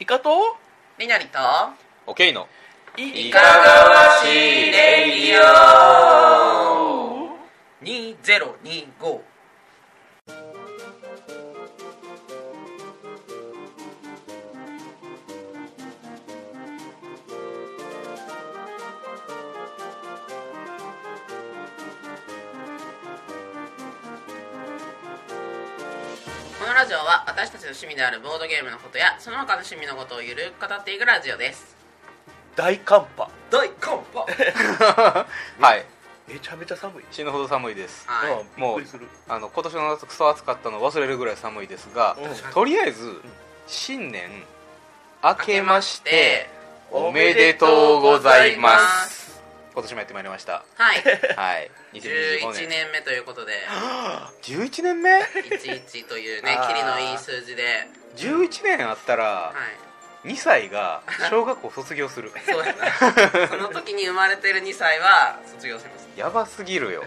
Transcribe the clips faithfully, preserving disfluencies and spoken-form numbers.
イカとりなりとオケイのいかがわしいレイディオにせんにじゅうご。このラジオは私たちの趣味であるボードゲームのことやその他の趣味のことをゆるく語っていくラジオです。 大寒波。 大寒波はい、 めちゃめちゃ寒い。 死ぬほど寒いです、 はい、 もうあの今年の夏クソ暑かったの忘れるぐらい寒いですが、うん、とりあえず、うん、新年明けましておめでとうございます。今年もやってまいりましたはい、 はい、にせんにじゅうごねんじゅういちねんめということでじゅういちねんめいちいちというねキリのいい数字でじゅういちねんあったら、はい、にさいが小学校卒業するそうやなその時に生まれてるにさいは卒業します。 やばすぎるよ、はい、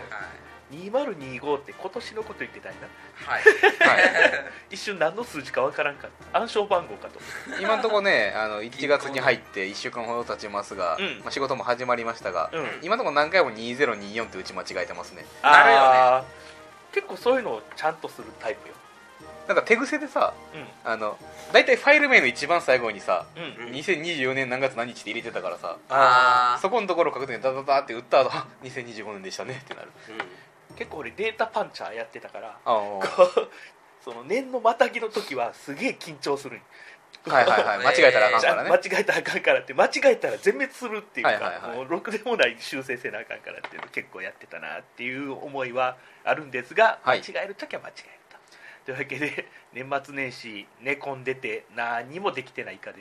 にせんにじゅうごって今年のこと言ってたんやな。 はい、 はい、一瞬何の数字かわからんかった。暗証番号かと。 今のところねあのいちがつに入っていっしゅうかんほど経ちますが、うんまあ、仕事も始まりましたが、うん、今のところ何回もにせんにじゅうよんって打ち間違えてますね。 なるよね。 結構そういうのをちゃんとするタイプよ。 なんか手癖でさ、うん、あのだいたいファイル名の一番最後にさ、うんうん、にせんにじゅうよねん何月何日って入れてたからさ、あそこのところを書くときにダダダって打った後にせんにじゅうごねんでしたねってなる、 うん、結構俺データパンチャーやってたからその年のまたぎの時はすげえ緊張する。 はいはいはい間違えたらあかんからね。 間違えたらあかんからって間違えたら全滅するっていうか、はいはいはい、もうろくでもない修正せなあかんからっていうの結構やってたなっていう思いはあるんですが、はい、間違える時は間違えると。というわけで年末年始寝込んでて何もできてないかです。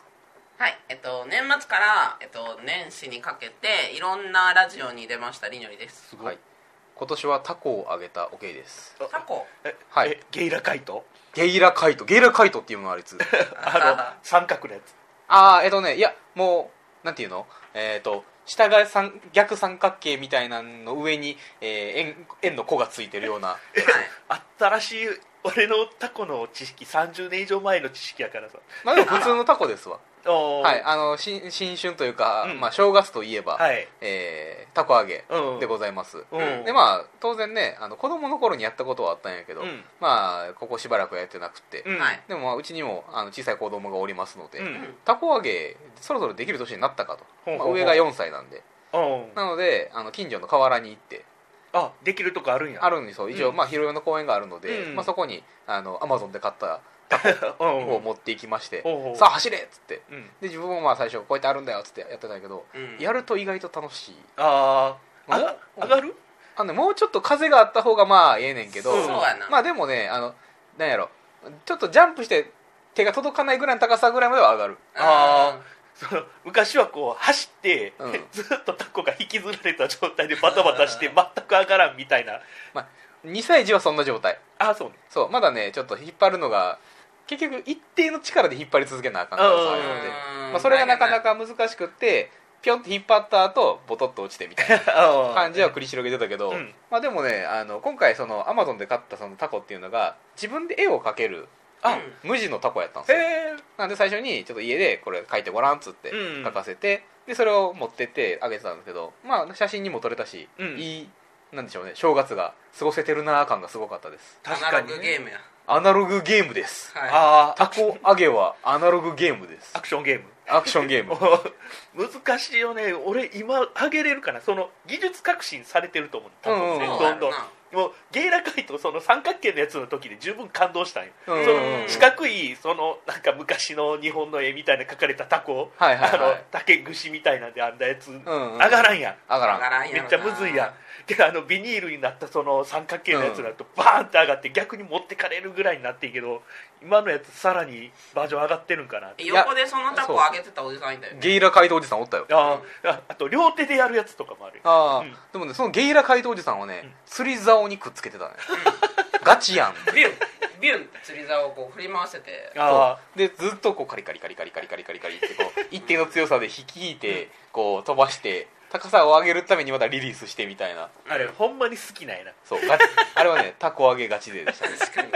はい、えっと年末から、えっと、年始にかけていろんなラジオに出ましたりのりです。 すごい、はい、今年はタコをあげたオケイです。 タコえ、はい、えゲイラカイトゲイラカイトゲイラカイトっていうのはあいつあの三角のやつ。 ああえっとねいやもうなんていうのえっ、ー、と下が三逆三角形みたいなの上に、えー、円, 円の弧がついてるような、はい、 新しい俺のタコの知識さんじゅうねん以上前の知識やからさ。 まあでも普通のタコですわはい、あの 新, 新春というか、うんまあ、正月といえば、はいえー、タコ揚げでございます、うん、でまあ当然ねあの子供の頃にやったことはあったんやけど、うん、まあここしばらくやってなくて、うん、でもまあうちにもあの小さい子供がおりますので、うん、タコ揚げそろそろできる年になったかと、まあ、上がよんさいなんでなのであの近所の河原に行ってあできるとこあるんや。 あるんですよ一応、うんまあ、広めの公園があるので、うんまあ、そこにあのアマゾンで買ったタコを持っていきましてさあ走れっつって、うん、で自分もまあ最初こうやってあるんだよっつってやってたんやけど、うん、やると意外と楽しい。 ああ上がるあの、ね、もうちょっと風があった方がまあええねんけど、 そうやな。 まあでもねあのなんやろちょっとジャンプして手が届かないぐらいの高さぐらいまでは上がる。 ああその昔はこう走って、うん、ずっとタコが引きずられた状態でバタバタして全く上がらんみたいな、 まあ、にさい児はそんな状態。 あそう、ね、 そうまだねちょっと引っ張るのが結局一定の力で引っ張り続けなあかんからさあるので、まあ、それがなかなか難しくってピョンって引っ張った後ボトッと落ちてみたいな感じは繰り広げてたけど、うん、まあでもねあの今回その Amazon で買ったそのタコっていうのが自分で絵を描けるあ、うん、無地のタコやったんですよ。なんで最初にちょっと家でこれ描いてごらんっつって描かせて、うん、でそれを持ってってあげてたんですけどまあ写真にも撮れたし、うん、いいなんでしょうね正月が過ごせてるな感がすごかったです。 確かに、ね、アナログゲームやアナログゲームです、はい、あタコ揚げはアナログゲームです。 アクションゲームアクションゲーム難しいよね。俺今揚げれるかな。その技術革新されてると思う多分ね、うんうん、どんどんもうゲイラカイトその三角形のやつの時で十分感動したんよ、うんうん、その四角いそのなんか昔の日本の絵みたいな描かれたタコ、はいはいはい、あの竹串みたいなんであんだやつ、うんうん、上がらんやん上がらんめっちゃむずいやん。であのビニールになったその三角形のやつだとバーンって上がって逆に持ってかれるぐらいになってんけど今のやつさらにバージョン上がってるんかな。 横でそのタコ上げてたおじさんいたよね。 ゲイラ怪盗おじさんおったよ。 ああ、あと両手でやるやつとかもあるよ。 あ、うん、でもねそのゲイラ怪盗おじさんはね、うん、釣り竿にくっつけてたね、うん、ガチやんビュンビュンって釣り竿をこう振り回せてあでずっとこうカリカリカリカリカリカリカリカリってこう一定の強さで引き引いてこう飛ばして高さを上げるためにまたリリースしてみたいな。 あれほんまに好きなんやな。 そうガチあれはねタコ上げガチででしたね。 確かに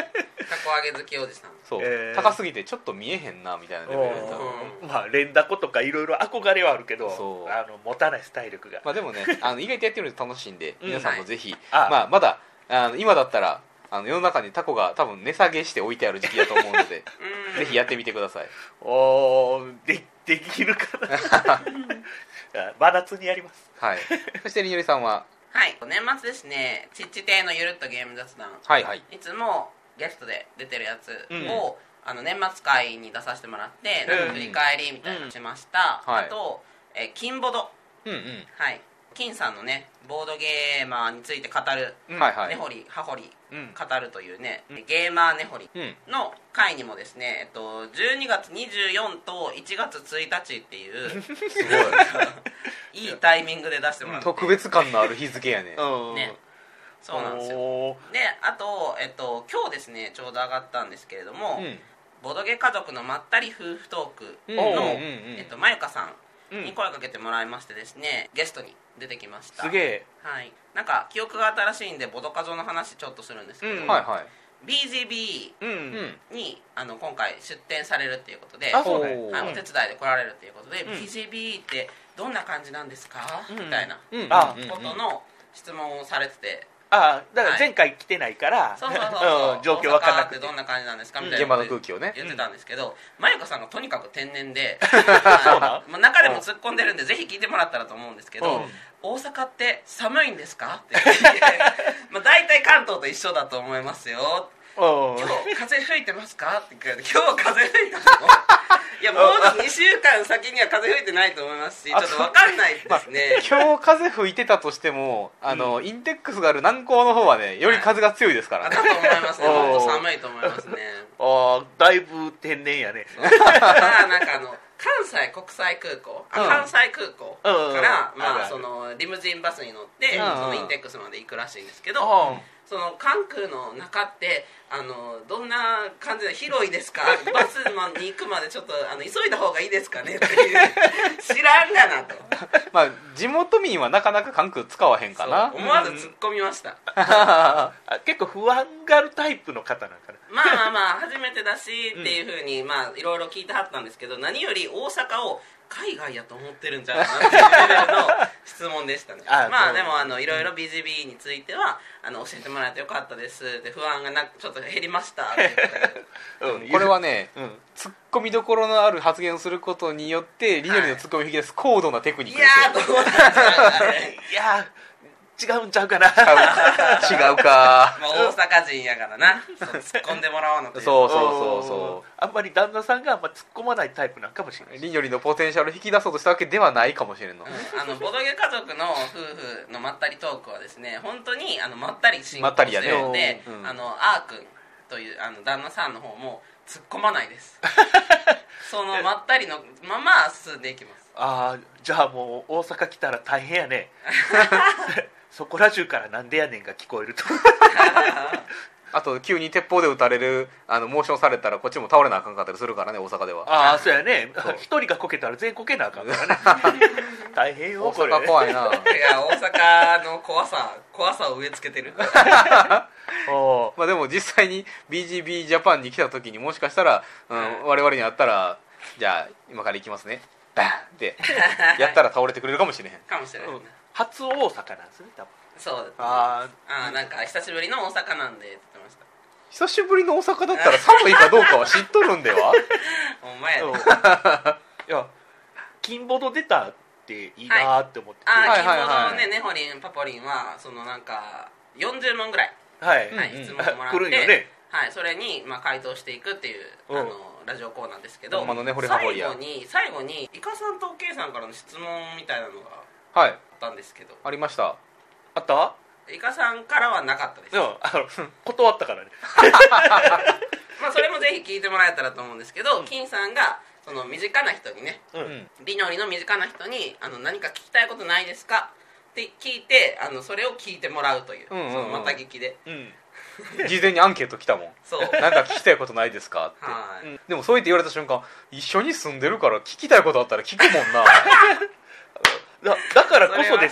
たこ揚げ好きおじさん。 そう、 えー高すぎてちょっと見えへんなみたいなレベルだった。 うんまあ連打子とかいろいろ憧れはあるけど、 そうあの持たないスタイルが、 まあでもねあの意外とやってみると楽しいんで、 うん皆さんもぜひ、 はいまあ、まだあの今だったらあの世の中にタコが多分値下げして置いてある時期だと思うのでうんぜひやってみてください。 おーでできるかな真夏にやります。 はいそしてりのりさんははい年末ですね、ちっち亭のゆるっとゲーム雑談、 はいはいいつもゲストで出てるやつうんを、あの年末会に出させてもらって、 うんなんか振り返りみたいなのしました、 うんはいあと、えー金ボド、 うんうんはい、金さんのねボードゲーマーについて語る、 うんはいはい根掘り葉掘りうん語るというね、ゲーマー根掘りうんの回にもですね、えっと、じゅうにがつにじゅうよっかといちがつついたちっていうすいいタイミングで出してもらって、 ごい特別感のある日付やね。 うんねそうなんですよ。 おーであと、えっと、今日ですねちょうど上がったんですけれども、 うんボドゲ家族のまったり夫婦トークうんの、 うんうんうんえっと、まゆかさんうんに声かけてもらいましてですね、ゲストに出てきました。 すげえ。 はい、なんか記憶が新しいんでボドカゾの話ちょっとするんですけど、 うんはいはいビージービうん、 うんー にあの今回出展されるっていうことで、 あそうねおーはい、お手伝いで来られるっていうことで、 うんビージービー ってどんな感じなんですか、 うんみたいなうんあうんうんことの質問をされてて、 あだから前回来てないから、 そうそうそうそう、 ん状況分からな大阪ってくてどんな感じなんですかみたいな現場のこと空気をね言ってたんですけど、まゆかさんがとにかく天然でそうなはいまあ中でも突っ込んでるんでぜひ聞いてもらったらと思うんですけど、 うん大阪って寒いんですかって聞いてまあ大体関東と一緒だと思いますよ、 うん今日風吹いてますかって聞かれて、今日風吹いたのいやもうにしゅうかん先には風吹いてないと思いますし、ちょっと分かんないですね、 今日風吹いてたとしてもあの、インテックスがある南高の方はねより風が強いですからね、 あだと思いますね、 おー本当寒いと思いますねああだいぶ天然やね。 まあなんかあの関西国際空港、あうん関西空港から、 うんうんまあ、 あるあるそのリムジンバスに乗って、 うんそのインテックスまで行くらしいんですけど、 あその関空の中ってあのどんな感じで広いですかバスに行くまでちょっとあの急いだ方がいいですかねっていう知らんがなとまあ地元民はなかなか関空使わへんかなそう思わず突っ込みました、 あ結構不安があるタイプの方なんかな。 まあまあまあ初めてだしっていうふうにまあいろいろ聞いてはったんですけど、何より大阪を海外やと思ってるんじゃないかなっていうレベルの質問でしたねあまあそうでもあのいろいろ ビージービー についてはあの教えてもらえてよかったですで不安がなちょっと減りましたっていうことでうんこれはねうんツッコミどころのある発言をすることによってリノリのツッコミを引き出す高度なテクニッいやクですよーどうなんだろうあれいやー違うんちゃうかな。 違うかまあ大阪人やからなそう突っ込んでもらわなというそうそうそうそあんまり旦那さんがあんま突っ込まないタイプなんかもしれない。 うリノリのポテンシャルを引き出そうとしたわけではないかもしれんの、 うんあのボドゲ家族の夫婦のまったりトークはですね本当にあのまったり進行まったりやねしてるので、 うんあのあーくんというあの旦那さんの方も突っ込まないですそのまったりのまま進んでいきますああじゃあもう大阪来たら大変やね。そこら中からなんでやねんが聞こえると。 あと急に鉄砲で撃たれるあのモーションされたらこっちも倒れなあかんかったりするからね大阪ではああそうやねそう一人がこけたら全員こけなあかんからね。大変よ大それ。 阪怖いないや大阪の怖さ怖さを植え付けてるおまあでも実際に ビージービー ジャパンに来た時にもしかしたら、うん、我々に会ったらじゃあ今から行きますねバーンってやったら倒れてくれるかもしれへんかもしれないですね、 初大阪なんですね多分。 そうですねああーなんか久しぶりの大阪なんでって言ってました久しぶりの大阪だったら寒いかどうかは知っとるんではほんまやねあいや金ボド出たっていいなーって思ってて、 あー、 はいキーボードのね、 はいはいネホリン、パポリンは、そのなんか、よんじゅうもんぐらい、 はい、 うんはい、質問をもらって、 来るんよね。 はい、それに、まあ、回答していくっていう、 うんあの、ラジオコーナーですけど、 ほんまの根掘り葉掘りや最後に、最後に、イカさんとオケイさんからの質問みたいなのがはいあったんですけど、 ありましたあったイカさんからはなかったです。 でもあの断ったからね。 まあ、それもぜひ聞いてもらえたらと思うんですけど、金さんが、その身近な人にね、 ううんんリノリの身近な人にあの何か聞きたいことないですかって聞いてあのそれを聞いてもらうという、 うんうんうんそのまた聞きでうん事前にアンケート来たもんそうなんか聞きたいことないですかって、 はい、 うんでもそう言って言われた瞬間一緒に住んでるから聞きたいことあったら聞くもんなだだからこそですよ。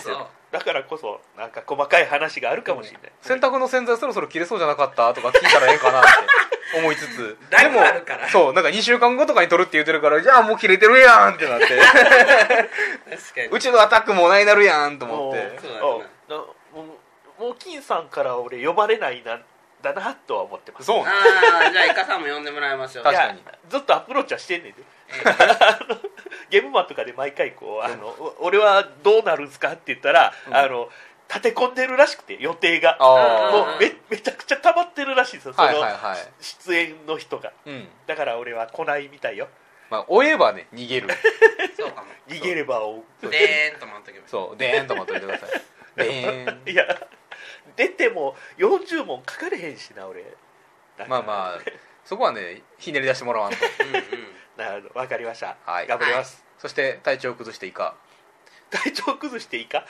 だからこそなんか細かい話があるかもしれない、 洗濯の洗剤そろそろ切れそうじゃなかったとか聞いたらええかなって思いつつだいぶあるからそうなんかにしゅうかんごとかに取るって言ってるからじゃあもう切れてるやんってなって確かにうちのアタックもないなるやんと思ってそうだねなもうもう金さんから俺呼ばれないなだなとは思ってます。 そうねああじゃあイカさんも呼んでもらいましょう。 確かにいやずっとアプローチはしてんねんで、 えーゲームマンとかで毎回こうあの俺はどうなるんすかって言ったら、うん、あの立て込んでるらしくて予定がもう め, めちゃくちゃ溜まってるらしいですよ、その、はいはいはい、出演の人が、うん、だから俺は来ないみたいよ。 まあ追えばね逃げるそうかも逃げれば追う。 でーんと待っとけばそうでーんと待っといてくださいでーんいや出てもよんじゅう問書かれへんしな俺。 まあまあそこはねひねり出してもらわんとうん、うん、 なるほど分かりました、 はい、 頑張ります、 はい、そして体調崩していいか体調崩していいか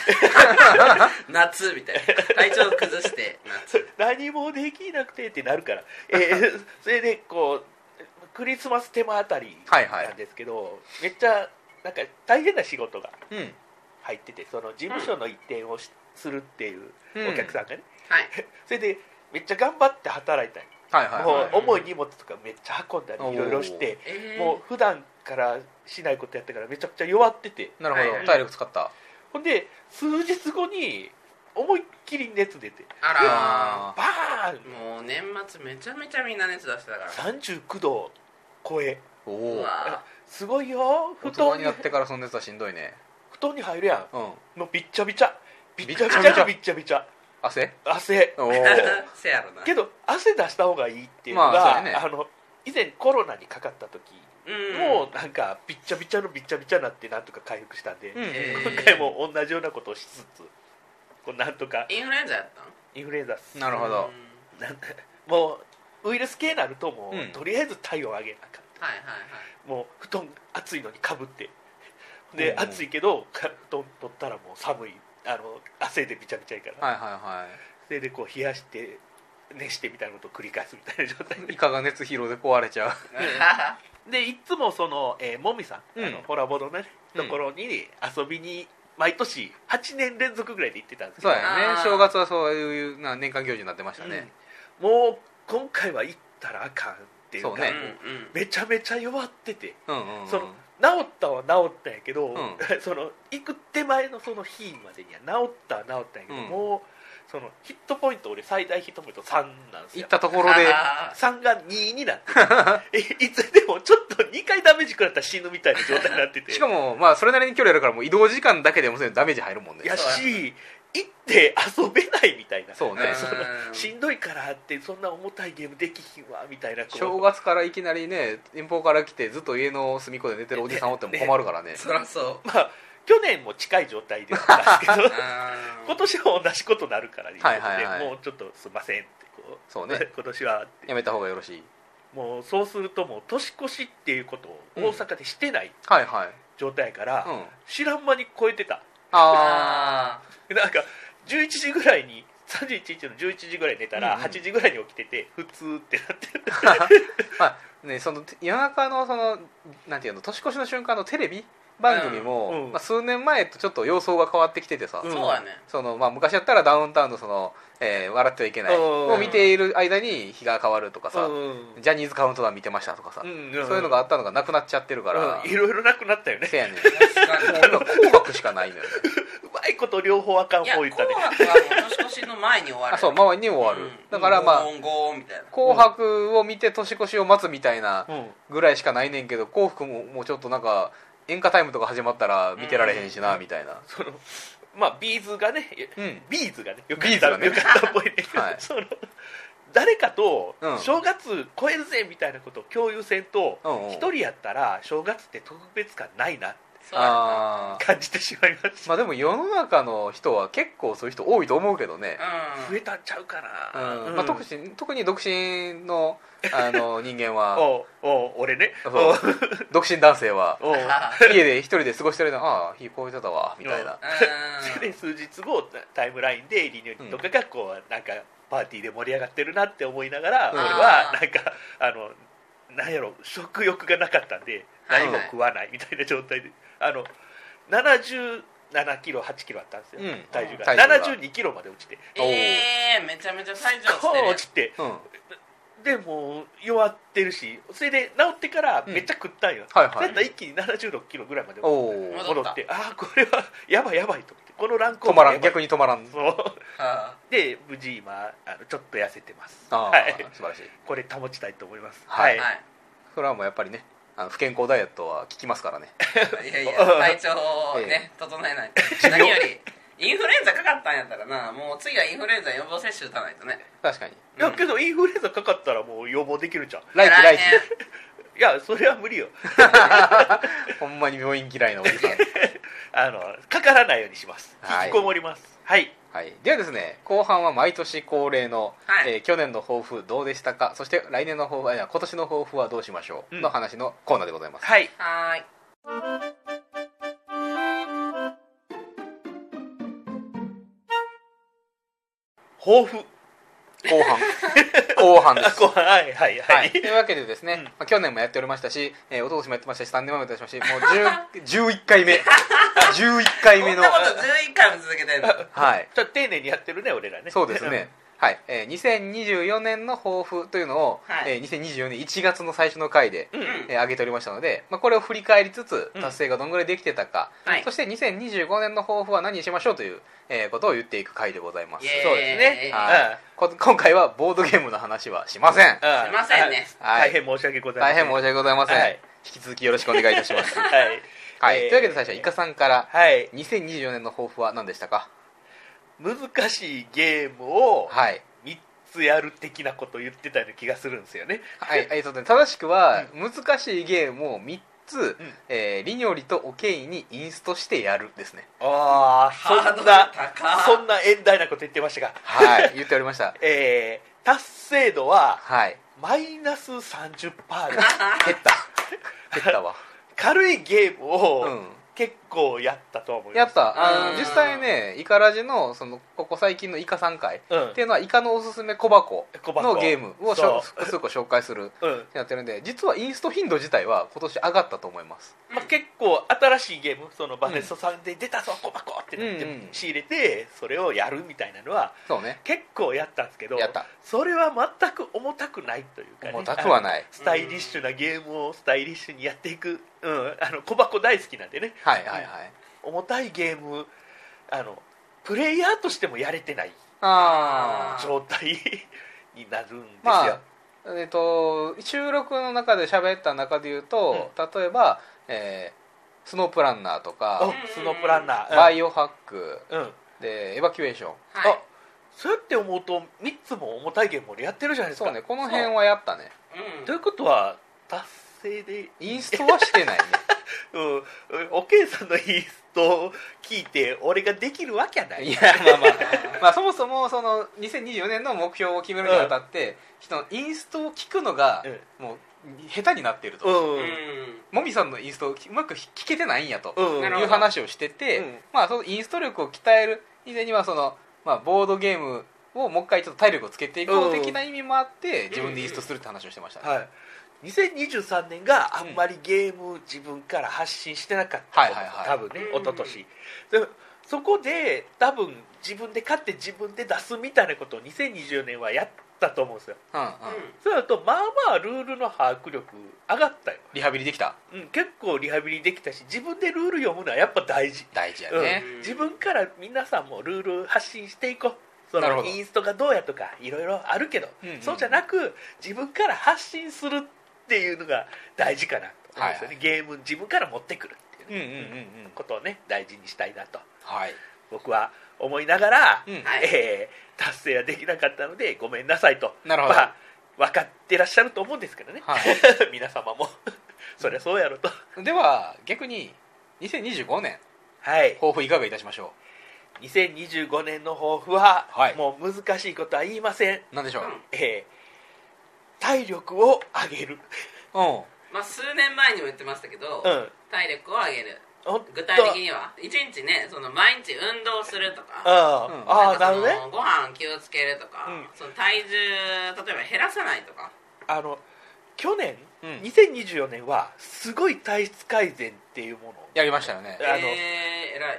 夏みたいな体調崩して夏何もできなくてってなるから、えー、それでこうクリスマス手間あたりなんですけど、はいはい、めっちゃなんか大変な仕事が入ってて、その事務所の移転をし、うん、するっていうお客さんがね、 うんはい、 それでめっちゃ頑張って働いたん、はいはいはい、もう重い荷物とかめっちゃ運んだりいろいろして、えー、もう普段からしないことやったからめちゃくちゃ弱ってて。 なるほど、はい、体力使った。 ほんで数日後に思いっきり熱出て、 あらバーンもう年末めちゃめちゃみんな熱出してたからさんじゅうきゅうど超え。 おすごいよ。 布団になってからその熱はしんどいね。 布団に入るやん、うん、もうびっちゃびちゃびっちゃびちゃびっちゃびちゃ汗汗おせやろな。 けど汗出した方がいいっていうのが、まあね、あの以前コロナにかかった時もうなんかびっちゃびちゃのびっちゃびちゃになってなんとか回復したんで、うん、今回も同じようなことをしつつこうなんとか。 インフルエンザやったん？ インフルエンザっす。 なるほど。 もうウイルス系になるともう、うん、とりあえず体温上げなかった、 はいはいはい、 もう布団暑いのにかぶってで、うん、暑いけど布団取ったらもう寒い、あの汗でびちゃびちゃいから、 はいはいはい、 それでこう冷やして熱してみたいなことを繰り返すみたいな状態でイカが熱疲労で壊れちゃうでいつもその、えー、もみさん、うん、あのホラボドのね、ところに遊びに毎年はちねん連続ぐらいで行ってたんですけど、 そうやね、正月はそういうな年間行事になってましたね、 うん、もう今回は行ったらあかんっていうか、そうね、めちゃめちゃ弱ってて、うんうんうん、その治ったは治ったんやけど、うん、その行く手前のその日までには治ったは治ったんやけど、うん、もうそのヒットポイント俺最大ヒットポイントさんなんですよ。 行ったところでさんがにになっていつでもちょっとにかいダメージ食らったら死ぬみたいな状態になっててしかもまあそれなりに距離あるからもう移動時間だけでもダメージ入るもんね。 やし行って遊べないみたいな。 そうねそのしんどいからってそんな重たいゲームできひんわみたいな。 正月からいきなりね遠方から来てずっと家の隅っこで寝てるおじさんおっても困るからね。 そりゃそう。 まあ去年も近い状態でしたけど今年は同じことになるから、ねはいはいはい、もうちょっとすいませんってこうそう、ね、 今年はってやめた方がよろしい。 もうそうするともう年越しっていうことを大阪でしてない状態から、うんはいはい、知らん間に超えてた。 あなんかじゅういちじぐらいにさんじゅういちにちのじゅういちじぐらい寝たら、うんうん、はちじぐらいに起きてて普通ってなってるまあね、その夜中のそのなんていうの年越しの瞬間のテレビ番組も、うんまあ、数年前とちょっと様相が変わってきててさ、 うん、そうだね。 そのまあ昔やったらダウンタウンのその、えー、笑ってはいけないを見ている間に日が変わるとかさ、うん、ジャニーズカウントダウン見てましたとかさ、うん、そういうのがあったのがなくなっちゃってるから、 うん、いろいろなくなったよね。 せやねん。もう紅白しかないのよね。 うまいこと両方あかん方言ったね。 紅白はもう年越しの前に終わる。 あ、そう前に終わる、うん、だからまあ紅白を見て年越しを待つみたいなぐらいしかないねんけど、紅白ももうちょっとなんか演歌タイムとか始まったら見てられへんしな、うん、みたいな。 そのまあビーズがね、うん、ビーズがねよかった、ね、 よかったっぽいねんけど、はい、その誰かと正月超えるぜみたいなことを共有せんと一、うん、人やったら正月って特別感ないなって感じてしまいました。 まあでも世の中の人は結構そういう人多いと思うけどね、 うん、増えたんちゃうかな、 うんまあ、特に特に独身のあの人間はおお俺ね独身男性は家で一人で過ごしてるのああ日超えてたわみたいな。 で数日後タイムラインでリニューとかがこうなんかパーティーで盛り上がってるなって思いながら、うん、俺はなんかあのなんやろ食欲がなかったんで何も食わないみたいな状態で、あのななじゅうななキロはちキロあったんですよ、 うん、 体重が体重がななじゅうにキロまで落ちて、 えー、めちゃめちゃ体重落ちてる。 落ちて、 うん、 でもう弱ってるし、それで治ってからめっちゃ食ったんよ、 うん、はいはい、 そうやったら一気にななじゅうろっキロぐらいまでお戻ってああこれはやばいやばいと思って、このランク止まらん、逆に止まらん。 そうあで無事今あのちょっと痩せてます。 あ、 ははい、 い、 素晴らしい。 これ保ちたいと思います。 はい、 はい、 それはもうやっぱりね、あの不健康ダイエットは効きますからね。 いやいや体調をね、整えないと。何よりインフルエンザかかったんやったらな、もう次はインフルエンザ予防接種打たないとね。 確かに。 いやけどインフルエンザかかったらもう予防できるじゃん。 来期来期。 いやそれは無理よ。 ほんまに病院嫌いなおじさん。 あのかからないようにします。 はい、 引きこもります。はい、 はい、ではですね、後半は毎年恒例の、 はい、 えー去年の抱負どうでしたか、そして来年の抱負、いや今年の抱負はどうしましょう、 うんの話のコーナーでございます。 はい、 はーい。 抱負後半後半です。 後半はいはいは、 はいい、というわけでですね、 うんまあ、去年もやっておりましたし、えー、一昨年もやってましたし、さんねんまえもやってましたし、もうじゅういっかいめじゅういっかいめの、 こんなことじゅういっかいも続けてんの。 はいちょっと丁寧にやってるね俺らね。 そうですね、はい、えー、にせんにじゅうよねんの抱負というのを、 はい、 えー、にせんにじゅうよねんいちがつの最初の回で、 うん、うん、 えー、上げておりましたので、まあ、これを振り返りつつうん達成がどんぐらいできてたか、 はいそしてにせんにじゅうごねんの抱負は何にしましょうという、えーことを言っていく回でございます。 イエーイそうですね。 はいこ今回はボードゲームの話はしません。 うんうん、 すいませんね。 はい大変申し訳ございません。 大変申し訳ございません、 はい引き続きよろしくお願いいたします。 はい、 はい、 えーというわけで最初はイカさんからはいにせんにじゅうよねんの抱負は何でしたか。 難しいゲームをはいみっつやる的なことを言ってたような気がするんですよね。 はい、えーとね、正しくは、難しいゲームをみっつ、 うんえー、リニョリとオケイにインストしてやるですね。 ああそハードルんな高そんな遠大なこと言ってましたが、 はい言っておりましたえー、達成度ははいマイナス さんじゅっパーセント減った減ったわ軽いゲームを、 うん結構やったと思います。 やったあうんの実際ねイカラジのそのここ最近のイカさんかいっうんていうのはイカのおすすめ小箱小箱のゲームをしそうょ複数個紹介するうんってなってるんで、実はインスト頻度自体は今年上がったと思います。 まあ、結構新しいゲーム、そのバネストさんで出たぞ小箱ってなってうんうん仕入れてそれをやるみたいなのはそうね結構やったんですけど、 やったそれは全く重たくないというかね、 重たくはないスタイリッシュなゲームをスタイリッシュにやっていく、うん、あの小箱大好きなんでね、 はいはいはい重たいゲームあのプレイヤーとしてもやれてないああ状態になるんですよ、 まあえっと収録の中で喋った中で言うと、例えば、えー、スノープランナーとかおスノープランナー、うん、 バイオハックうんでエバキュエーション、 はいあそうやって思うとみっつも重たいゲームをやってるじゃないですか。 そうねこの辺はやったね。 うんということは達成でインストはしてないねうんおけいさんのインストを聞いて俺ができるわけはない。 いやまあまあまあそもそもそのにせんにじゅうよねんの目標を決めるにあたって、人のインストを聞くのがうんもう下手になっていると、 うんうんもみさんのインストをうまく聞けてないんやとうんいうなるほど話をしてて、 うんまあそのインスト力を鍛える以前にはその、まあ、ボードゲームをもう一回ちょっと体力をつけていこう的な意味もあって自分でインストするって話をしてましたね、 はい、にせんにじゅうさんねんがあんまりゲーム自分から発信してなかったと思う、 はいはいはい多分ねうん一昨年でそこで多分自分で買って自分で出すみたいなことをにせんにじゅうよねんはやったと思うんですよ。 うんうんそうなるとまあまあルールの把握力上がったよ、 リハビリできたうん、結構リハビリできたし自分でルール読むのはやっぱ大事、 大事やね、 うん、自分から皆さんもルール発信していこう。そなるほどのインストがどうやとかいろいろあるけど、 うんうんそうじゃなく自分から発信するっていうのが大事かなと思うんですよね、 はいはいゲーム自分から持ってくるっていうね、 うんうんうんうんことをね大事にしたいなとはい僕は思いながら、 うんはいえー達成はできなかったのでごめんなさいと。 なるほど、 まあ分かってらっしゃると思うんですけどね、 は皆様もそりゃそうやろと。 い、では逆ににせんにじゅうごねんはい抱負いかがいたしましょにせんにじゅうごねんの抱負は、 はいもう難しいことは言いません、 うなんでしょう、 えー体力を上げる、 うんまあ数年前にも言ってましたけど、 うん、 体力を上げる。 ほんと具体的にはいちにちね、その毎日運動するとか、 あうんあ、ああんかそのなるほどね。 ご飯気をつけるとか、 うんその体重例えば減らさないとか。 あの去年、 うんにせんにじゅうよねんはすごい体質改善っていうものをやりましたよねあのえー、偉い。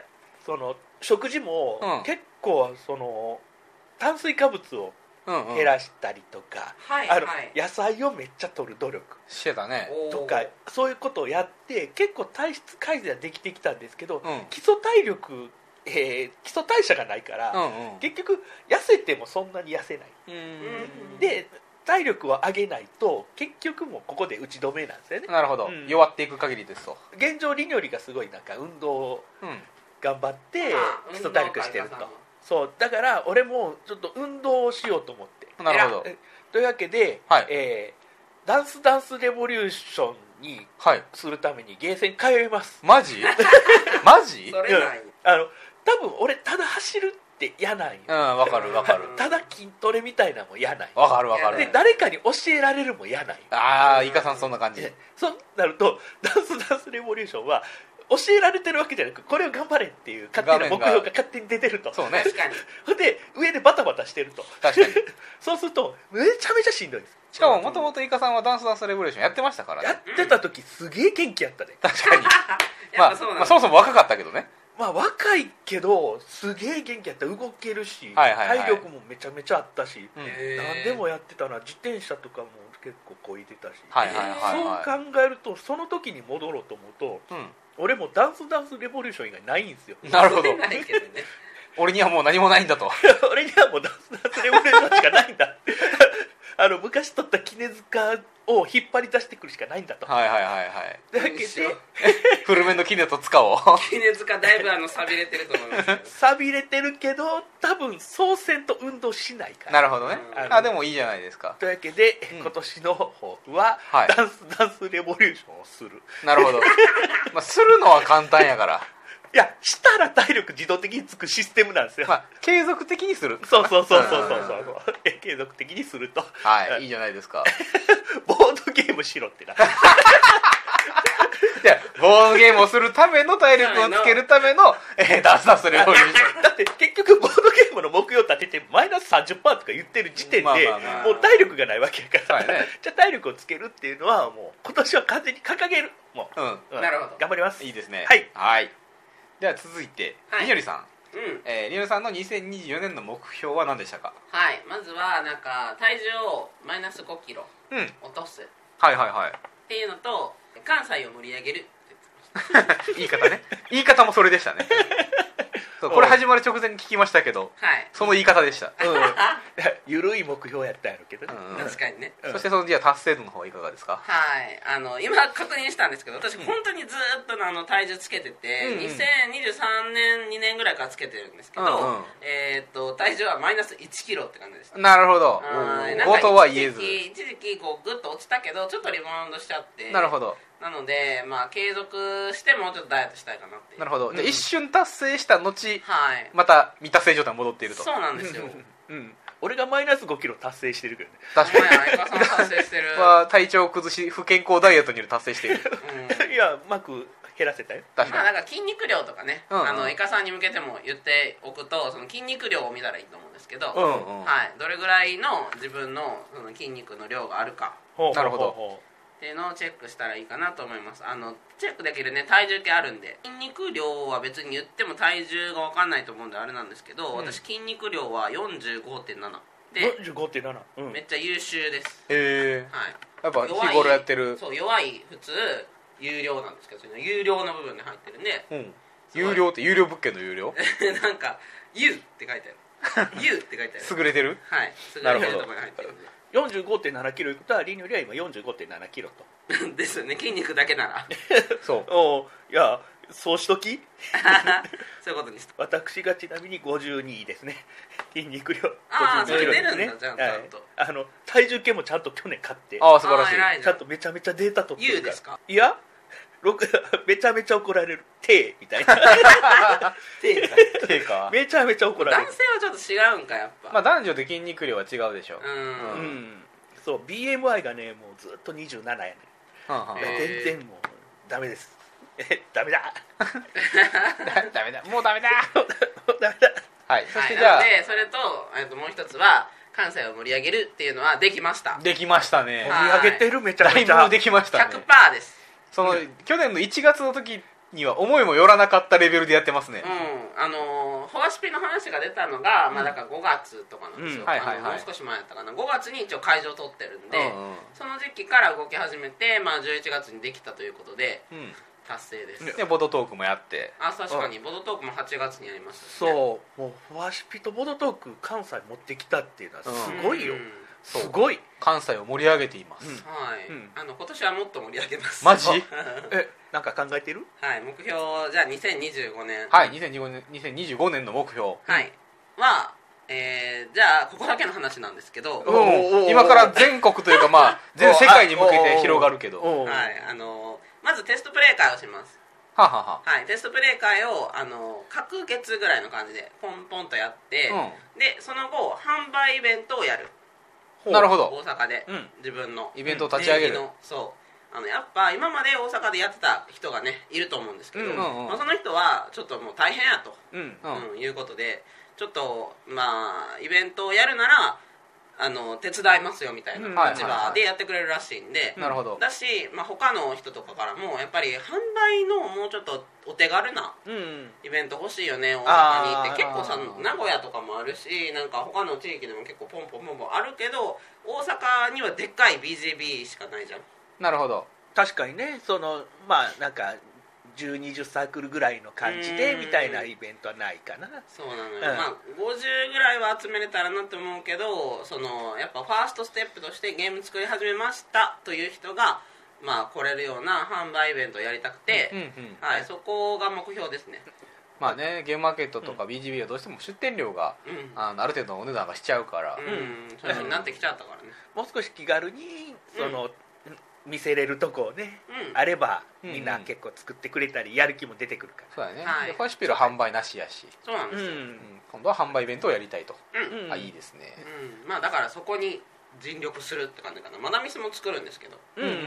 その食事も結構その炭水化物を減らしたりとか、 うんうん、 あの、 はいはい、 野菜をめっちゃ摂る努力してたねとかそういうことをやって結構体質改善はできてきたんですけど、 うん、 基礎体力、えー、基礎代謝がないから、 うんうん、 結局痩せてもそんなに痩せない、 うん、 で体力を上げないと結局もうここで打ち止めなんですよね。 なるほど、うん、弱っていく限りですと。 現状リニョリがすごいなんか運動を頑張って基礎体力してると、そうだから俺もちょっと運動をしようと思って、 なるほど、 というわけで、はい、えー、ダンスダンスレボリューションにするためにゲーセン通います。 マジマジそれない、 あの多分俺ただ走るって嫌なんよ。 うん、わかるわかる。 ただ筋トレみたいなのも嫌なんよ。 わかるわかる。 で誰かに教えられるも嫌なんよ。 ああ、イカさんそんな感じ。 そうなるとダンスダンスレボリューションは教えられてるわけじゃなく、これを頑張れっていう勝手な目標が勝手に出てると。 そうね。 確かに。 で上でバタバタしてると。 確かに。 そうするとめちゃめちゃしんどいです。 しかももともとイカさんはダンスダンスレボリューションやってましたからね。 やってた時すげえ元気やったね。 確かに。まあ、まあそもそも若かったけどね。 まあ若いけどすげえ元気やった。動けるし、 はいはいはい、 体力もめちゃめちゃあったし、 うん、 何でもやってたな。自転車とかも結構こいでたし、 はいはいはいはい、 そう考えるとその時に戻ろうと思うと、うん、俺もダンスダンスレボリューション以外ないんですよ。 なるほど。 ないけどね。 俺にはもう何もないんだと。 俺にはもうダンスダンスレボリューションしかないんだ。あの昔撮った杵塚を引っ張り出してくるしかないんだと。 はいはいはいはい。 だけで古めの杵と塚を杵塚だいぶあの錆びれてると思いますけど。 錆びれてるけど多分そうせんと運動しないから。 なるほどね。あ, あでもいいじゃないですか。 というわけで、うん、今年の抱負は、はい、ダンスダンスレボリューションをする。 なるほど。まあするのは簡単やから。 いやしたら体力自動的につくシステムなんですよ。 まあ、継続的にする。 そうそうそうそうそうそう継続的にすると。 はい、いいじゃないですか。 ボードゲームしろってな。いやボードゲームをするための体力をつけるための、えー、ダンスダンスレボリューション。 だって結局ボードゲームの目標立ててマイナス さんじゅっパーセント とか言ってる時点で、まあまあまあ、もう体力がないわけやから、ね、じゃあ体力をつけるっていうのはもう今年は完全に掲げる。もう、 うんうん、なるほど、 頑張ります。 いいですね。 はい、 はい。では続いて、はい、りのりさん、 うんえー、りのりさんのにせんにじゅうよねんの目標は何でしたか？ はい、まずはなんか体重をマイナスごキロ落とす、うん、 はいはいはいっていうのと関西を盛り上げるって言ってました言い方ね。言い方もそれでしたね。そうこれ始まる直前に聞きましたけど、はい、その言い方でした、うん、 ゆるい目標やったんやろうけどね、 うん、確かにね、 うん、そしてそのじゃあ達成度の方はいかがですか？ はいあの今確認したんですけど私本当にずっとあの体重つけてて、うんうん、にせんにじゅうさんねんにねんぐらいからつけてるんですけど、うんうん、えー、っと体重はマイナスいちキロって感じでした。 なるほど。冒頭は言えず一時期こうグッと落ちたけどちょっとリバウンドしちゃって。 なるほど。 なので、まあ、継続してもうちょっとダイエットしたいかなっていう。 なるほど。じゃあ一瞬達成した後、 はい、 また未達成状態に戻っていると。 そうなんですよ。 うん、俺がマイナスごキロ達成してるけどね。 確かに。 相川さん達成してる。 まあ、体調を崩し不健康ダイエットによる達成している。 うん、いやうまく減らせたよ。 確かに。まあ、なんか筋肉量とかね、うんうん、あのイカさんに向けても言っておくとその筋肉量を見たらいいと思うんですけど、うんうん、はい、どれぐらいの自分のその筋肉の量があるか。 なるほど。 っていうのをチェックしたらいいかなと思います。あのチェックできるね体重計あるんで、筋肉量は別に言っても体重が分かんないと思うんであれなんですけど、うん、私筋肉量は よんじゅうごてんなな でよんじゅうごてんなな、うん、 めっちゃ優秀です。 へえ、 はい、 やっぱ日頃やってる。 そう弱い普通有料なんですけど、その有料の部分に入ってるんで、うん、 有料って有料物件の有料なんか U って書いてあるU って書いてある優れてる。 はい優れてるところに入ってるんでよんじゅうごてんななキロいうことはリンよりは今 よんじゅうごてんななキロとですよね。筋肉だけならそうおいやそうしときそういうことにした。 私がちなみにごじゅうにいですね。筋肉量ああそれ出るんだ、ちゃんと、はい、 あの体重計もちゃんと去年買って、 ああ素晴らしい。 ちゃんとめちゃめちゃデータ取ってるから。 U ですか？ いやめちゃめちゃ怒られる手みたいな手かかめちゃめちゃ怒られる。 男性はちょっと違うんかやっぱ。 まあ男女で筋肉量は違うでしょ。 うん、うんうんそう ビーエムアイ がねもうずっとにじゅうななやねん、はんはん全然もうダメです。えダメだダメだもうダメだもうダメだ。 はい、そしてじゃあ、 はい、でそれと、えっともう一つは関西を盛り上げるっていうのはできました。 できましたね。 盛り上げてるめちゃめちゃだいぶできましたね。 ひゃくパーセント です。 その、うん、去年のいちがつの時には思いもよらなかったレベルでやってますね。 うん、あのフォアシピの話が出たのが、うん、まあだからごがつとかなんですよ、 うんはいはいはい、 もう少し前だったかな。ごがつに一応会場を取ってるんで、 うんうん、 その時期から動き始めて、まあ、じゅういちがつにできたということで、うん、達成です。 でボドトークもやって、 あ確かにボドトークもはちがつにやりました、ね、 そうもうフォアシピとボドトーク関西持ってきたっていうのはすごいよ、うん、すごい関西を盛り上げています、 うん、はい、うん、あの今年はもっと盛り上げます。 マジえなんか考えてる？ はい、目標じゃあにせんにじゅうごねん、 はい、にせんにじゅうごねん、にせんにじゅうごねんの目標、 はいは、えー、じゃあここだけの話なんですけど、 今から全国というかまあ全世界に向けて広がるけど、 はい、あのまずテストプレイ会をします。 ははは、 はい、テストプレイ会をあの各月ぐらいの感じでポンポンとやって、うん、でその後販売イベントをやる。 なるほど。 大阪で、うん、自分のイベントを立ち上げる。 そうあのやっぱ今まで大阪でやってた人がねいると思うんですけど、うんうんうん、まあ、その人はちょっともう大変やと、うんうん、いうことでちょっとまあイベントをやるならあの手伝いますよみたいな立場でやってくれるらしいんで、 なるほど。 だし、まあ、他の人とかからもやっぱり販売のもうちょっとお手軽なイベント欲しいよね、大阪にって。結構さ名古屋とかもあるし、なんか他の地域でも結構ポンポンポンポンあるけど、大阪にはでっかい ビージェービー しかないじゃん。 なるほど。 確かにね、そのまあなんかじゅう、にじゅうサークルぐらいの感じでみたいなイベントはないかな。 そうなのよ、うん、まあごじゅうぐらいは集めれたらなって思うけど、そのやっぱファーストステップとしてゲーム作り始めましたという人がまあ来れるような販売イベントをやりたくて、うんうん、はい、そこが目標ですね。 まあね、ゲームマーケットとか ビージービー はどうしても出店料が、うん、あのある程度のお値段がしちゃうから、 うん、そういうふうになってきちゃったからね。 もう少し気軽にその、うん、見せれるとこをね、うん、あればみんな結構作ってくれたりやる気も出てくるから。 そうだね、はい、でファシピロ販売なしやし、 そうなんですよ、うん、 今度は販売イベントをやりたいと、 うん、 あいいですね、 うん、まあだからそこに尽力するって感じかな。マダミスも作るんですけど、 うんうんうんうん、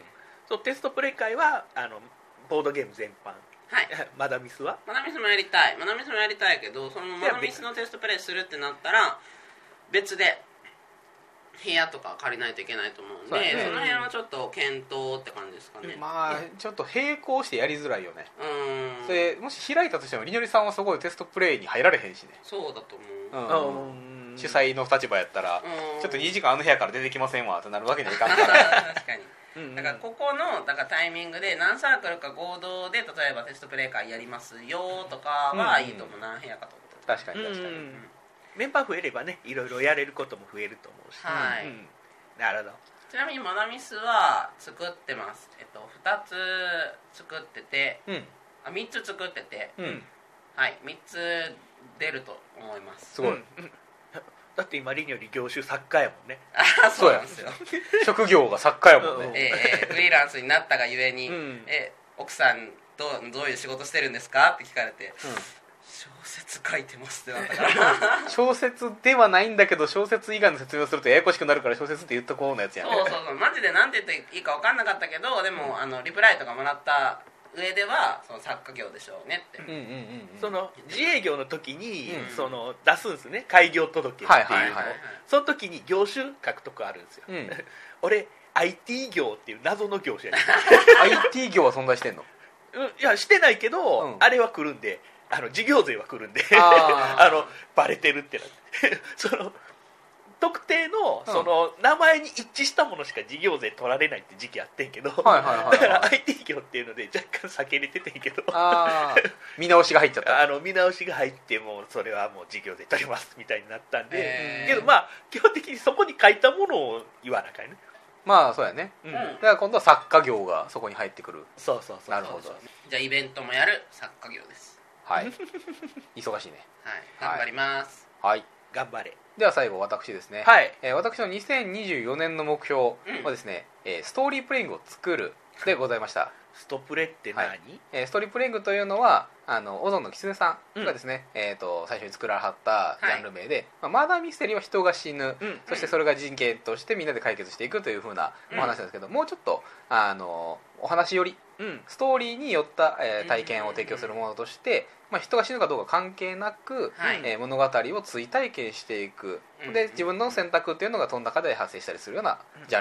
そうテストプレイ会はあのボードゲーム全般、 はい、 マダミスはマダミスもやりたいマダミスもやりたいけど、そのマダミスのテストプレイするってなったら別で部屋とか借りないといけないと思うんで、 そ,、ね、その辺はちょっと検討って感じですかね。 まあちょっと並行してやりづらいよね。うん、それもし開いたとしてもりのりさんはそこでテストプレイに入られへんしね。 そうだと思う、 うん、主催の立場やったらちょっとにじかんあの部屋から出てきませんわってなるわけにはいかんから確かにだからここのだからタイミングで何サークルか合同で例えばテストプレイ会やりますよとかはいいと思う、うん、何部屋かと思って。 確かに確かに、うん、 メンバー増えればねいろいろやれることも増えると思うし、 はい、うん、 なるほど。 ちなみにマダミスは作ってます、えっと、ふたつ作ってて、うん、あみっつ作ってて、うん、はい、みっつ出ると思います。 すごい、うん、 だって今リニより業種作家やもんね。 あそうなんですよ職業が作家やもんね、 えー、フリーランスになったがゆえに、うん、え奥さんどう、どういう仕事してるんですかって聞かれて、うん、小説書いてますってなったから小説ではないんだけど小説以外の説明をするとややこしくなるから小説って言っとこうのやつやね。 そうそうそう、マジで何て言っていいか分かんなかったけど、でもあのリプライとかもらった上ではその作家業でしょうねって、うんうんうんうん、 その自営業の時に、うん、その出すんですね、開業届っていうのを、はいはいはい、その時に業種書くとこあるんですよ、うん、俺 アイティー 業っていう謎の業種やねアイティー 業は存在してんの？ いやしてないけど、うん、あれは来るんで、あの事業税は来るんでああのバレてるってなってその特定 の, その名前に一致したものしか事業税取られないって時期あってんけど、はいはいはいはい、だから アイティー 業っていうので若干避けれててんけどあ見直しが入っちゃったあの見直しが入ってもうそれはもう事業税取りますみたいになったんで、えー、けどまあ基本的にそこに書いたものを言わなきゃね。 まあそうやね、うん、だから今度は作家業がそこに入ってくる。 そうそうそう、 なるほど。 じゃあイベントもやる作家業です。 はい忙しいね。 はい、頑張ります。 はい、 頑張れ。 では最後私ですね、 はいえー、私のにせんにじゅうよねんの目標はですね、うんえー、ストーリープレイングを作るでございました。 ストプレって何？はいえー、ストーリープレイングというのはあのオゾンのキツネさんがですね、うんえー、と最初に作らはったジャンル名で、はいまあ、マーダーミステリーは人が死ぬ、うん、そしてそれが人形としてみんなで解決していくという風なお話なんですけど、うん、もうちょっとあのお話より、うん、ストーリーによった、えー、体験を提供するものとして、まあ、人が死ぬかどうか関係なく、はいえー、物語を追体験していく、うん、で自分の選択っていうのがその中で発生したりするようなジャンル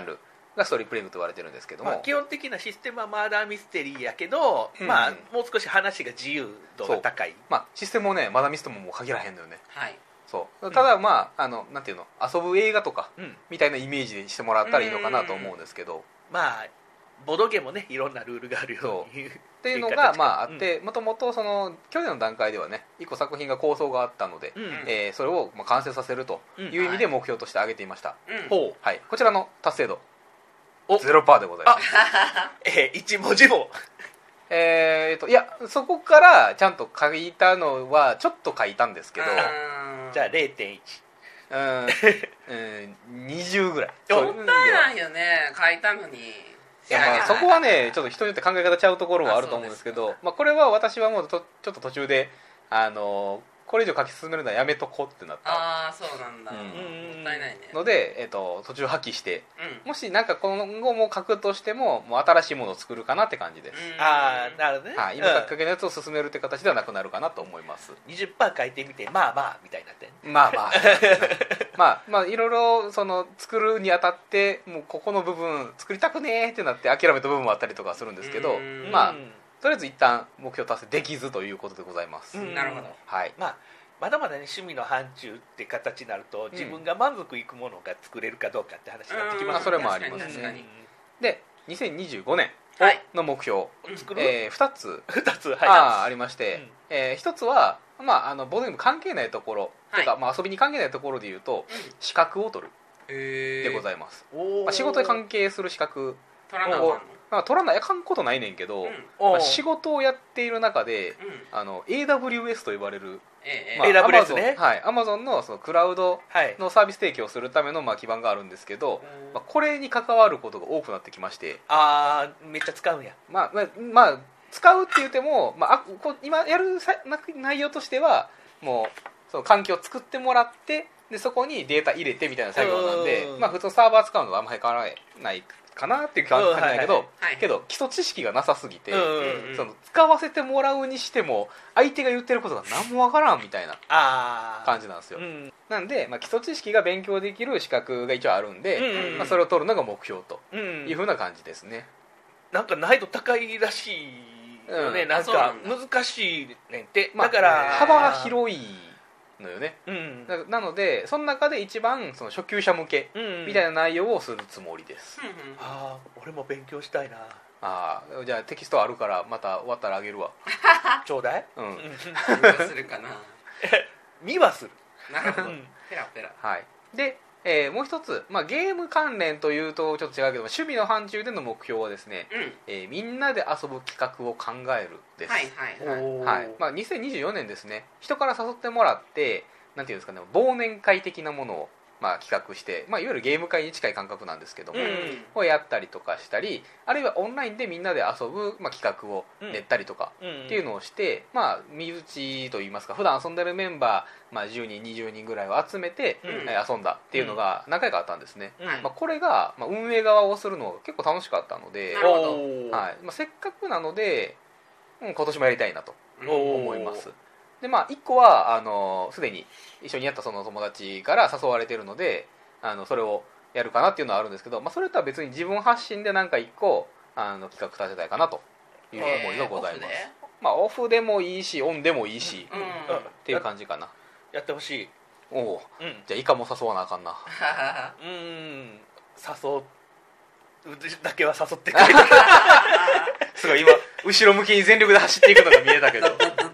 がストーリープレイングと言われてるんですけども、 まあ、基本的なシステムはマーダーミステリーやけど、 うん、 まあ、もう少し話が自由度が高い、 まあ、システムもねマーダーミステリーももう限らへんのよね。 はいそうただまあ、あのなんていうの遊ぶ映画とか、 うん、 みたいなイメージでしてもらったらいいのかなと思うんですけど、 まあボドゲもねいろんなルールがあるようにっていうのがまああって、もともとその去年の段階ではねいっこ作品が構想があったので、うんえー、それをまあ完成させるという意味で目標として挙げていました、 うんほうはい、こちらの達成度 ゼロパーセント でございます。 えー、いち文字もえーといやそこからちゃんと書いたのはちょっと書いたんですけど、 じゃあ れいてんいちうん、うん、にじゅうぐらいもったいないよね書いたのに。 いやまあそこはねちょっと人によって考え方ちゃうところはあると思うんですけど、まあ、これは私はもうとちょっと途中であのこれ以上書き進めるのはやめとこってなったああそうなんだ、うん、もったいないねので、えー、と途中破棄して、 うん、 もしなんか今後も書くとしてももう新しいものを作るかなって感じです。 ああなるほどね、 はい、今書きかけのやつを進めるって形ではなくなるかなと思います。 にじゅっパーセント 書いてみてまあまあみたいになってまあまあまあまあいろいろその作るにあたってもうここの部分作りたくねーってなって諦めた部分もあったりとかするんですけど、まあとりあえず一旦目標達成できずということでございます。 なるほど、 はい、 まあまだまだね趣味の範疇って形になると、うん、自分が満足いくものが作れるかどうかって話になってきます、ね、 まあ、それもありますね。でにせんにじゅうごねんの目標、 はいえー、ふたつふたつ、はい、 あ, ありまして、うんえー、ひとつは、まあ、あのボードゲーム関係ないところ、はい、とか、まあ、遊びに関係ないところでいうと、うん、資格を取るでございます、まあ、仕事に関係する資格取らなあかんの、 まあ、取らないあかんことないねんけど、うんまあ、仕事をやっている中で、うん、あの エーダブリューエス と呼ばれる、 ええまあ、エーダブリューエス ね、 はい、Amazon の, そのクラウドのサービス提供をするためのまあ基盤があるんですけど、まあ、これに関わることが多くなってきまして、 ああめっちゃ使うんや、 まあまあまあ、使うって言っても、まあ、あこ今やる内容としてはもうその環境を作ってもらってでそこにデータ入れてみたいな作業なんで、まあ、普通サーバー使うのはあんまり変わらないかなっていう感じないけど、けど基礎知識がなさすぎて、その使わせてもらうにしても相手が言ってることが何もわからんみたいな感じなんですよ、うん、なんで、まあ、基礎知識が勉強できる資格が一応あるんで、うんうんまあ、それを取るのが目標というふうな感じですね。 なんか難易度高いらしいよね、うん、なんか難しいねんって、 まあ、 だから幅が広いのよね、 うん、 な, なのでその中で一番その初級者向けみたいな内容をするつもりです、 うんうん、ああ俺も勉強したいなああじゃあテキストあるからまた終わったらあげるわちょうだいうんするかな見はするなるほどペラペラはいでえー、もう一つ、まあ、ゲーム関連というとちょっと違うけど趣味の範疇での目標はですね、 うんえー、みんなで遊ぶ企画を考えるです。 はいはいはい、 はいまあ、にせんにじゅうよねんですね人から誘ってもらってなんていうんですかね忘年会的なものをまあ企画して、まあ、いわゆるゲーム会に近い感覚なんですけども、うん、をやったりとかしたりあるいはオンラインでみんなで遊ぶ、まあ、企画を練ったりとかっていうのをして、うん、まあ身内といいますか普段遊んでるメンバー、まあ、じゅうにんにじゅうにんぐらいを集めて、うん、遊んだっていうのが何回かあったんですね、うんまあ、これが、まあ、運営側をするの結構楽しかったので、 なるほど、 はいまあ、せっかくなので、うん、今年もやりたいなと思います。でまあ、いっこはあのすでに一緒にやったその友達から誘われているのであのそれをやるかなっていうのはあるんですけど、まあ、それとは別に自分発信で何かいっこあの企画立てたいかなという思いがございます、えー、オフまあ、オフでもいいしオンでもいいし、うんうん、っていう感じかな。 やってほしい。 おお、うん、じゃあイカも誘わなあかんなうん誘うだけは誘ってくれるすごい今後ろ向きに全力で走っていくのが見えたけど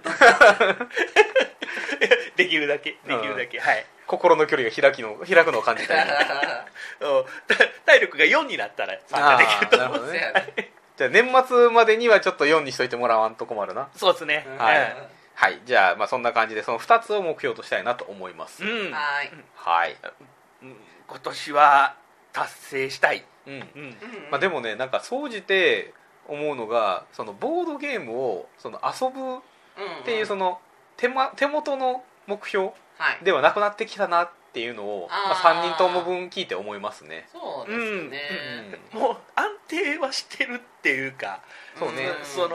できるだけできるだけ、うん、はい心の距離が開きの開くのを感じたい体力がよんになったら参加できると思うんですよね。 じゃあ年末までにはちょっとよんにしといてもらわんと困るな。 そうですね、 はい、はい、じゃあ、まあそんな感じでそのふたつを目標としたいなと思います、 うん、 はいはい、 今年は達成したい、 うんうんまあ、でもねなんか総じて思うのがそのボードゲームをその遊ぶっていうその 手, ま、手元の目標ではなくなってきたなっていうのを、まあ、さんにんとも分聞いて思いますね。 そうですね、 うんうん、もう安定はしてるっていうかそうね、 その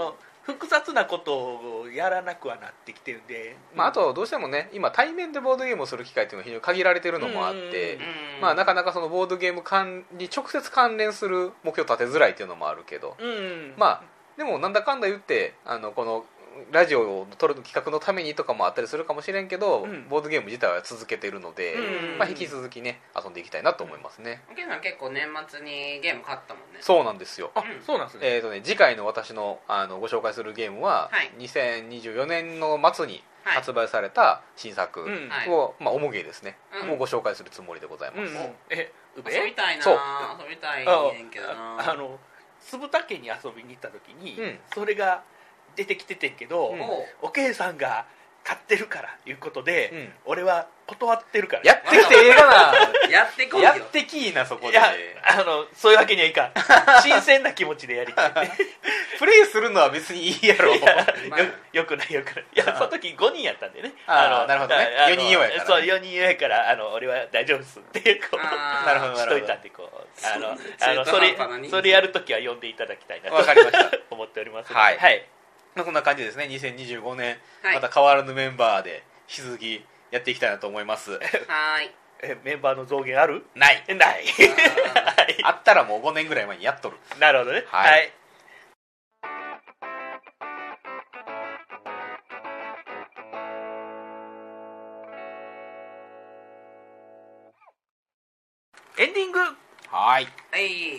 複雑なことをやらなくはなってきてるんで、 まあ、あとどうしてもね今対面でボードゲームをする機会っていうのが非常に限られてるのもあって、まあ、なかなかそのボードゲーム関に直接関連する目標を立てづらいっていうのもあるけど、 うん、 まあでもなんだかんだ言ってあのこのラジオを撮る企画のためにとかもあったりするかもしれんけど、うん、ボードゲーム自体は続けているので、うんまあ、引き続きね遊んでいきたいなと思いますね。 ケンさん結構年末にゲーム買ったもんね。 そうなんですよ。 あ、そうなんですね。 えーとね次回の私の、あのご紹介するゲームは、はい、にせんにじゅうよねんの末に発売された新作を、はいまあ、おもげーですね、うん、をご紹介するつもりでございます。うんうん、 え遊びたいな。 そう遊びたいねんけどな。 あの鈴田家に遊びに行った時に、うん、それが出てきててんけど、うん、おけいさんが買ってるからいうことで、うん、俺は断ってるからやってきてええかなやってこいよやってきいなそこで。 いやあのそういうわけにはいかん新鮮な気持ちでやりたいプレイするのは別にいいやろ。いやまあ、よ, よくないよくない。いやその時ごにんやったんでね。 ああなるほどね。よにん用やから、ね、 そうよにん用やからあの俺は大丈夫っすってこうなるほどしといたんでこうあのあのそれそれやる時は呼んでいただきたいなとわかりました思っておりますので、 はい、 はいこんな感じですね。にせんにじゅうごねん、はい、また変わらぬメンバーで引き続きやっていきたいなと思います。 はいえメンバーの増減ある？ ないないあったらもうごねんぐらい前にやっとる。 なるほどね。 はい、はいエンディング。 はい、 はい、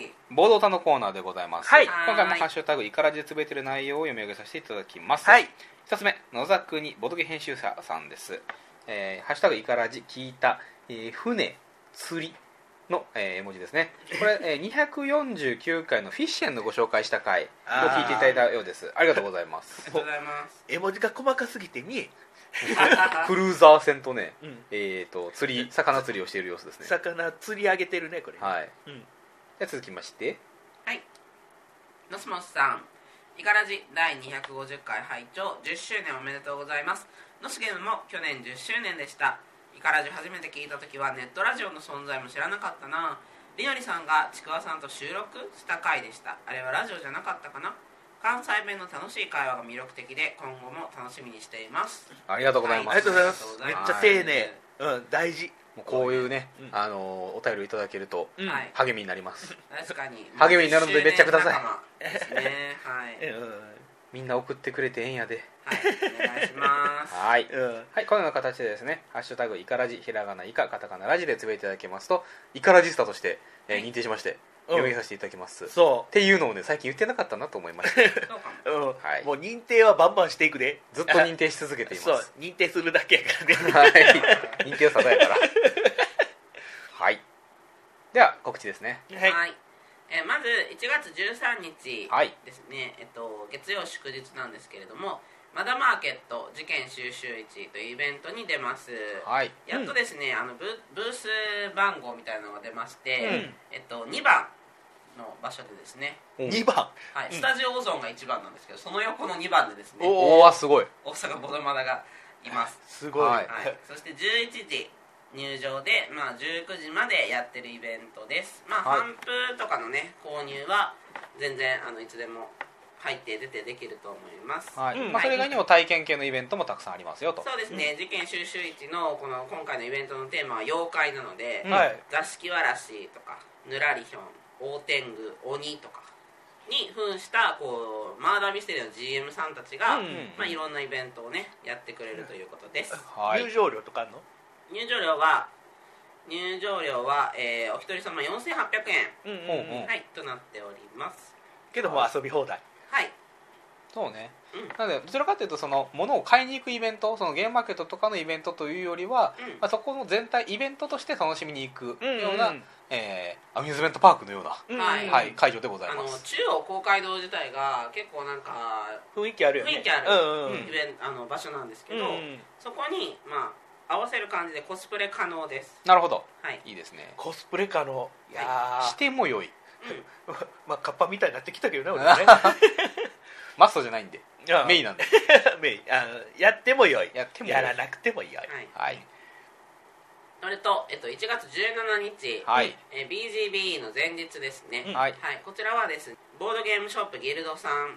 ボードオタのコーナーでございます。 はい、 今回もハッシュタグイカラジでつぶえている内容を読み上げさせていただきます。 はい、 ひとつめ野沢国ボドゲ編集者さんです。えー、ハッシュタグイカラジ聞いた、えー、船釣りの、えー、絵文字ですね。これ、えー、にひゃくよんじゅうきゅうかいのフィッシェンのご紹介した回を聞いていただいたようです。ありがとうございます。 ありがとうございます。 絵文字が細かすぎて見えクルーザー船とね、 うん、 えーと釣り魚釣りをしている様子ですね。 魚釣り上げてるねこれ。 はい、 うん、 で続きましてはいノスモスさんイカラジだいにひゃくごじゅっかい拝聴じゅっしゅうねんおめでとうございます。ノスゲームも去年じゅっしゅうねんでした。イカラジ初めて聞いた時はネットラジオの存在も知らなかったな。りのりさんがちくわさんと収録した回でした。あれはラジオじゃなかったかな。関西弁の楽しい会話が魅力的で今後も楽しみにしています。 ありがとうございます、 はい、ありがとうございます。めっちゃ丁寧、うん、大事。 もうこういうね、うん、あのお便りいただけると励みになります、 うん、確かに励みになるのでめっちゃくださいですね、はい、 うん、みんな送ってくれてええんやで。 はい、お願いしますはい、うん、はい、このような形でですねハッシュタグイカラジひらがなイカカタカナラジでつぶやいていただけますとイカラジスタとして、えー、認定しまして読み上げさせていただきます、 うん、そうっていうのをね最近言ってなかったなと思いましたうん、はい、もう認定はバンバンしていくで。 ずっと認定し続けています。 そう認定するだけやからねはい認定は定やからはいでは告知ですね。 はい、はい、えー、まずいちがつじゅうさんにちですね、はい、えっと、月曜祝日なんですけれどもマダマーケット事件収集市というイベントに出ます、 はい、 やっとですね、うん、あの ブ, ブース番号みたいなのが出まして、うん、えっと、にばんの場所でですね、 うん、にばん、 はい、スタジオオゾンがいちばんなんですけどその横のにばんでですねおおすごい大阪ボドマダがいます。 すごい、 はいはい、そしてじゅういちじ入場で、まあ、じゅうくじまでやってるイベントです。まあ、はい、頒布とかのね購入は全然あのいつでも入って出てできると思います。 はい、うん、まあ、それ以外にも体験系のイベントもたくさんありますよと。 そうですね、うん、事件収集市のこの今回のイベントのテーマは妖怪なので、 はい、 座敷わらしとかぬらりひょん大天狗鬼とかに扮したこうマーダーミステリーの ジーエム さんたちが、うんまあ、いろんなイベントをねやってくれるということです。 はい、入場料とかあるの？ 入場料は入場料は、えー、お一人様よんせんはっぴゃくえん、 うんうんうん、 はい、となっております。 けども遊び放題。 はい。 そうね、 うん、 なのでどちらかというとその物を買いに行くイベントそのゲームマーケットとかのイベントというよりは、 うんまあ、そこの全体イベントとして楽しみに行くような、うんうんえー、アミューズメントパークのような、 はいはい、会場でございます。 あの中央公会堂自体が結構なんか雰囲気あるよね。 雰囲気ある、 うんうん、 イベントあの場所なんですけど、 うんうん、そこにまあ合わせる感じでコスプレ可能です。 なるほど、 はい、 いいですね。 コスプレ可能。いや、 はい、してもよい、 うん、まあカッパみたいになってきたけどね俺ねマストじゃないんでメインなんでメインあやってもよいや, ってもやらなくてもよい。はい、 はい、 それと、えっと、いちがつじゅうしちにち、 はいえー、ビージービー の前日ですね、 うんはいはい、こちらはですねボードゲームショップギルドさん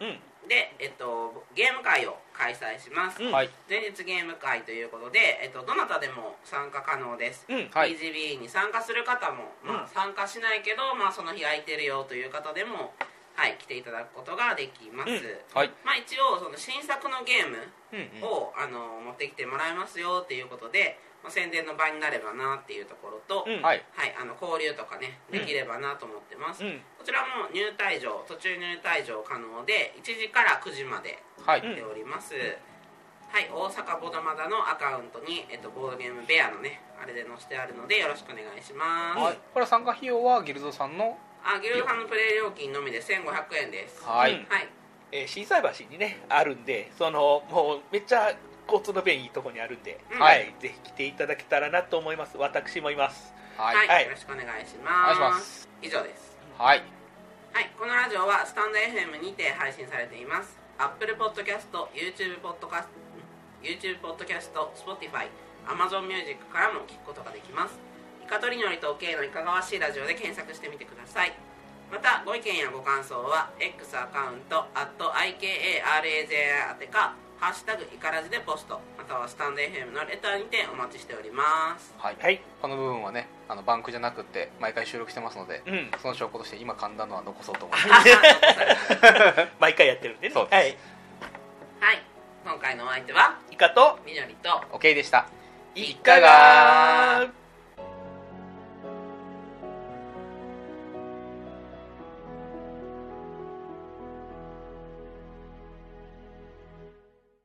で、えっと、ゲーム会を開催します、 うん、 はい、 前日ゲーム会ということで、えっと、どなたでも参加可能です、 うん、 はい、 ピージービー に参加する方も、まあうん、 参加しないけど、まあ、その日空いてるよという方でも、はい、来ていただくことができます、 うん、 はい、 まあ、一応その新作のゲームうん、 を、あの持ってきてもらいますよっていうことで、まあ、宣伝の場になればなっていうところと、 うん、 はい、 はい、あの交流とかねできればなと思ってます、 うん、 こちらも入退場途中入退場可能でいちじからくじまではい、 やっております、はい、大阪ボドマダのアカウントに、えっと、ボードゲームベアのねあれで載せてあるのでよろしくお願いします、 はい、これは参加費用はギルドさんのあギルドさんのプレイ料金のみでせんごひゃくえんです、 はい、 うんはい、 えー、心斎橋にねあるんで、そのもうめっちゃ交通の便いいとこにあるんで、 うん、 はい、ぜひ来ていただけたらなと思います。私もいます。 はい、 はいはい、 よろしくお願いしおます。 願いします。 以上です。 はい、 はい、このラジオはスタンド エフエム にて配信されています。Apple Podcast、YouTube Podcast、YouTube Podcast、Spotify、Amazon Music からも聞くことができます。イカとりのりと K のいかがわしいラジオで検索してみてください。またご意見やご感想は X アカウント アット アイケーエーアールエージェーアイ 宛てかハッシュタグイカラジでポスト、またはスタンド エフエム のレターにてお待ちしております。 はい、 はい、 この部分はねあのバンクじゃなくて毎回収録してますので、 うん、 その証拠として今噛んだのは残そうと思います毎回やってるんでね。 そうです、 はい、 はい、今回のお相手はイカとみのりと OK でした。 いかが